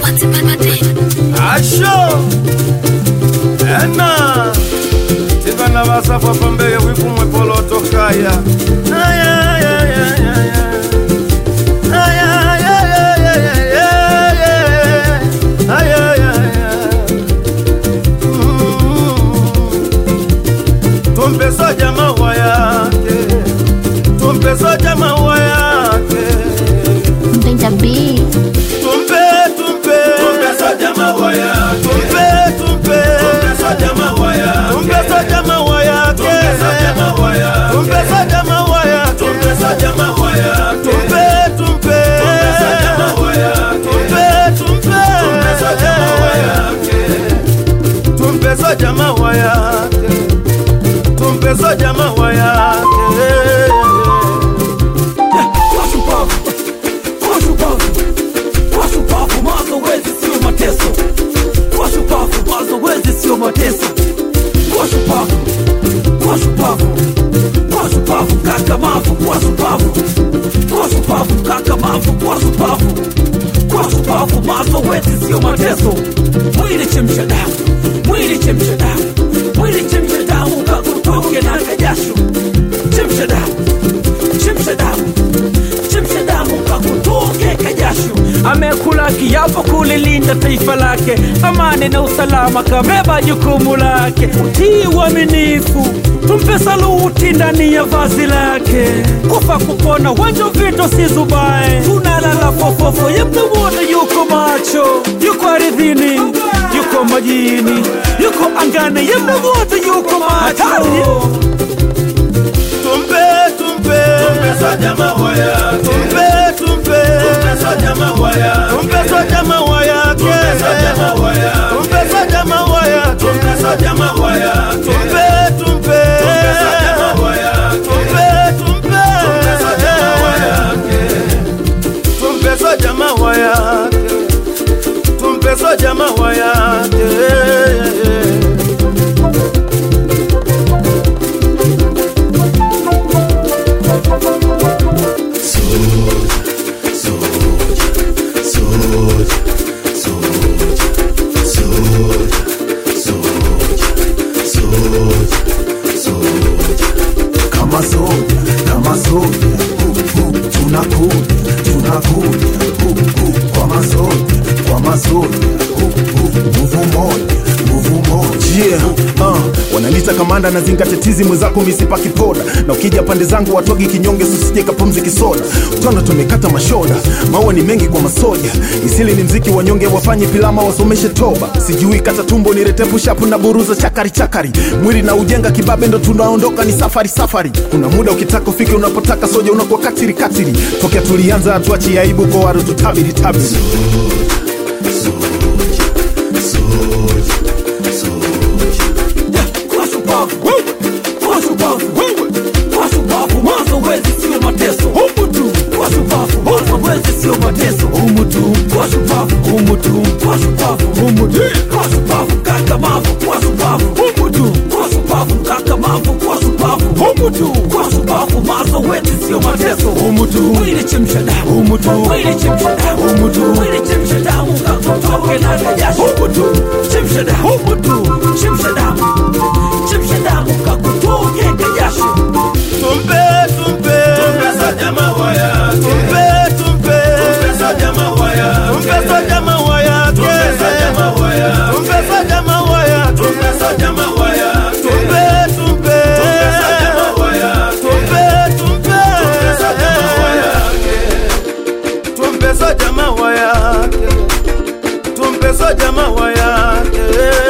Asho Ena Tivana vasafa pambe wikumwe poloto kaya Tumpeso jama wayake Tumpeso jama wayake Danger B. Tumpeso jama wayake Tumpeso jama wayake Tumpeso jama wayake Tumpeso jama wayake Tumpeso jama wayake Tumpeso jama wayake Tumpeso jama wayake Tumpeso jama wayake Mwili chemsha damu, mwili chemsha damu, mwili chemsha damu, kakutoke na kajasho. Chemsha damu, chemsha damu, chemsha damu, kakutoke kajasho. Amekula kiapo kulilinda taifa lake, amani na usalama kabeba jukumu lake. Utii uaminifu, tumpe saluti ndani ya vazi lake. Kufa kupona wanja vito si zubae, tunalala fofofo ya mtu wote yuko macho. Yuko ardhini, yuko majini, yuko angani ya mtu wote yuko macho. Tumpeso jama wayake Tumpeso jama wayake Tumpeso jama wayake Tumpeso jama wayake Tumpeso jama wayake Tumpeso jama wayake Tumpeso jama wayake Tumpeso jama wayake Kama soja, tunakuja, kwa masoja, nguvu moja. Yeah, wananita kamanda na zinga tetizi mwezako misipaki poda. Na ukija pande zangu watogi kinyonge susije kapumzi kisoda. Utona tumekata mashoda, maua ni mengi kwa masoja. Isili ni mziki wanyonge wafanye pilama wasomeshe toba. Sijui kata tumbo nirete pushapu na buruza chakari. Mwili na ujenga kibabe ndo tunaondoka ni safari. Kuna muda ukitaka ufike unapotaka soja unakuwa katiri. Tokea tulianza atuachi aibu kwa waru tutabiri. Mwili chemsha damu, mwili chemsha damu, mwili chemsha damu, kakutoke na kajasho. Chemsha damu, chemsha damu, chemsha damu, kakutoke kajasho. Tumpeso jama wayake Tumpeso jama wayake Tumpeso jama wayake Tumpeso jama wayake Tumpeso jama wayake Tumpeso jama wayake